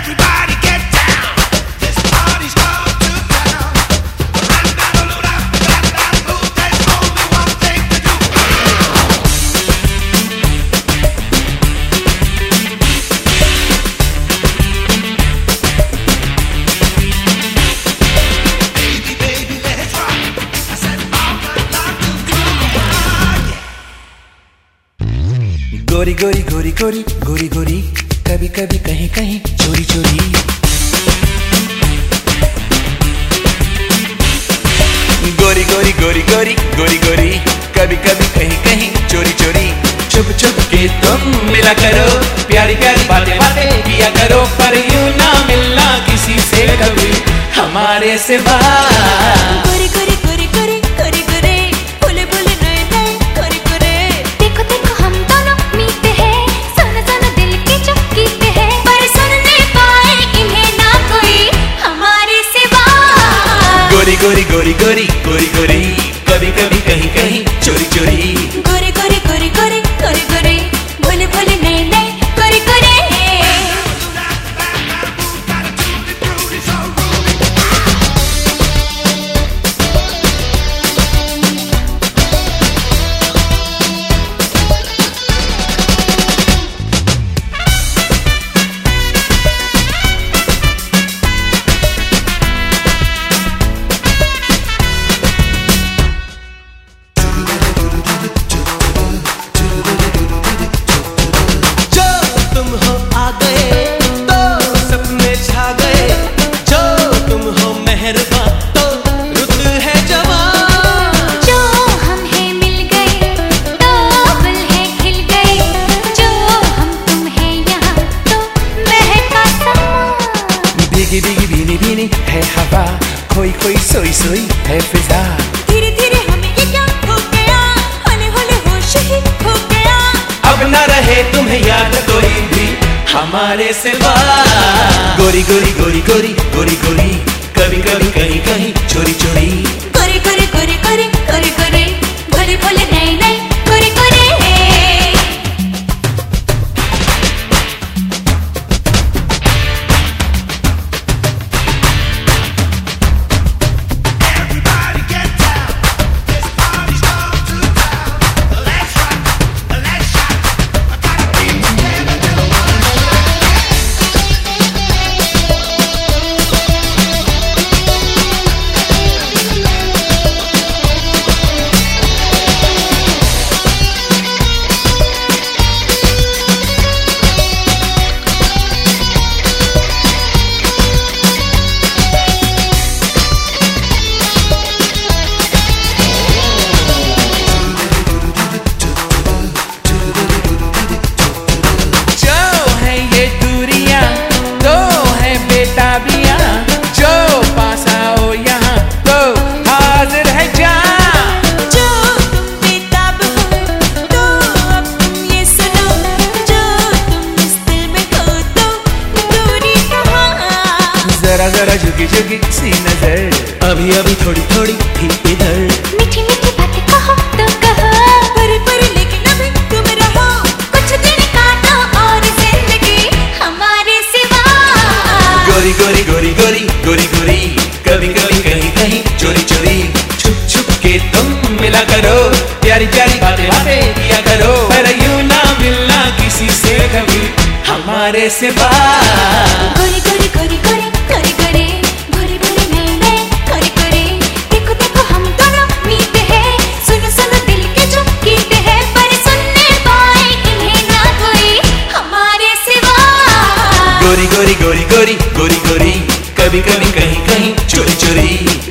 गोरी गोरी गोरी गोरी गोरी गोरी, कभी कभी कहीं कहीं चोरी चोरी। गोरी गोरी गोरी गोरी गोरी गोरी, कभी कभी कहीं कहीं चोरी चोरी। छुप छुप के तुम मिला करो, प्यारी प्यारी बातें बातें किया करो, पर यूं ना मिलना किसी से कभी हमारे सिवा। गोरी गोरी गोरी गोरी गोरी गोरी, बोले बोले नए नए गोरी गोरी। देखो देखो हम दोनों मीते हैं, सुन सुन दिल की जो गीते हैं, पर सुन नहीं पाए इन्हें ना कोई हमारे सिवा। गोरी गोरी गोरी गोरी गोरी गोरी, कभी कभी कहीं कहीं चोरी चोरी। गोरी गोरी गोरी गोरी गोरी गोरी, बोले बोले नए नए गोरी गोरी। भीगी भीगी भीनी भीनी है हवा, खोई खोई सोई सोई है फिजा। धीरे धीरे हमें ये क्या हो गया, हौले हौले होश ही हो गया। अब न रहे तुम्हें याद कोई भी हमारे सिवा। गोरी गोरी गोरी गोरी गोरी गोरी, कभी कभी कहीं कहीं चोरी चोरी। गोरी गोरी गोरी गोरी गोरी गोरी, भोले भोले नए नए गोरी गोरी। जो पास आओ यहाँ तो हाजिर है जान। जो तुम बेताब हो तो अब तुम ये सुनो, जो तुम इस दिल में हो तो दूरी कहाँ। जरा जरा झुकी झुकी सी नजर, अभी अभी थोड़ी थोड़ी थी इधर। मीठी मीठी बातें कहो तो कहो, पर लेकिन अभी तुम रहो, कुछ दिन काटो और जिंदगी हमारे सिवा। गोरी गोरी गोरी गोरी गोरी गोरी, कभी कभी कहीं कहीं चोरी चोरी। छुप छुप के तुम मिला करो, प्यारी प्यारी बातें बातें किया करो, पर यूं ना मिलना किसी से कभी हमारे सिवा। गोरी गोरी गोरी गोरी गोरी गोरी, भोले भोले नए नए गोरी गोरी। देखो देखो हम दोनों मीते हैं, सुनो सुनो दिल के जो गीते हैं, पर सुनने पाए इन्हें ना कोई हमारे सिवा। गोरी गोरी गोरी गोरी गोरी गोरी, कभी कभी कहीं कहीं चोरी चोरी।